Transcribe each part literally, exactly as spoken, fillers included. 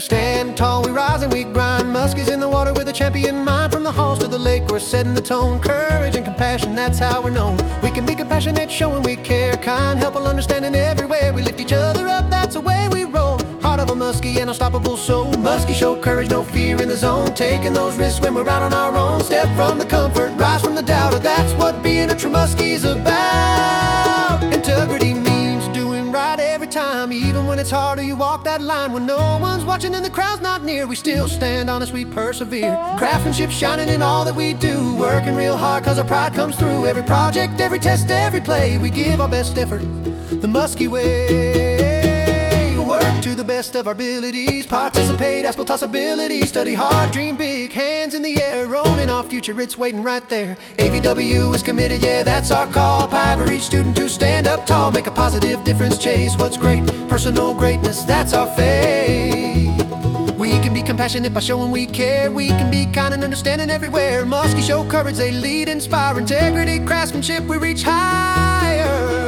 stand tall, we rise and we grind. Muskies in the water with a champion mind. From the halls to the lake, we're setting the tone. Courage and compassion, that's how we're known. We can be compassionate, showing we care. Kind, helpful, understanding everywhere. We lift each other up, that's the way we roll. Heart of a muskie, an unstoppable soul. Muskie show courage, no fear in the zone. Taking those risks when we're out on our own. Step from the comfort, rise from the doubter. That's what being a true muskie's about. Integrity means doing right every time. Even when it's harder, you walk that line. When no one's watching and the crowd's not near, we still stand honest, we persevere. Craftsmanship shining in all that we do. Working real hard cause our pride comes through. Every project, every test, every play, we give our best effort the muskie way. Work to the best of our abilities. Participate, ask possibilities. Study hard, dream big, hands in the air. Owning our future, it's waiting right there. A V W is committed, yeah, that's our call. Pie for each student to stand up tall. Make a positive difference, chase what's great. Personal greatness, that's our fate. We can be compassionate by showing we care. We can be kind and understanding everywhere. Muskie show courage, they lead, inspire. Integrity, craftsmanship, we reach higher.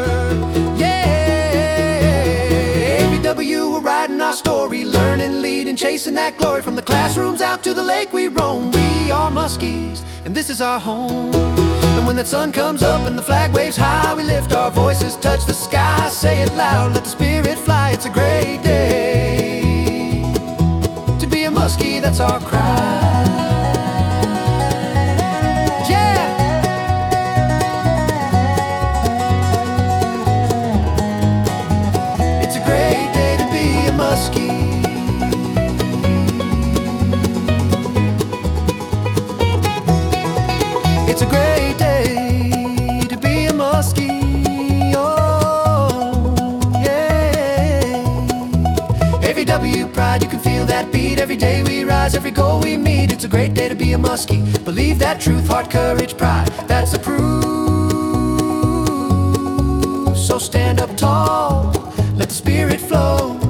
We're writing our story, learning, leading, chasing that glory. From the classrooms out to the lake we roam. We are muskies, and this is our home. And when that sun comes up and the flag waves high, we lift our voices, touch the sky, say it loud, let the spirit fly. It's a great day to be a muskie, that's our cry. It's a great day to be a muskie, oh yeah. A V W pride, you can feel that beat. Every day we rise, every goal we meet. It's a great day to be a muskie. Believe that truth, heart, courage, pride, that's the proof. So stand up tall, let the spirit flow.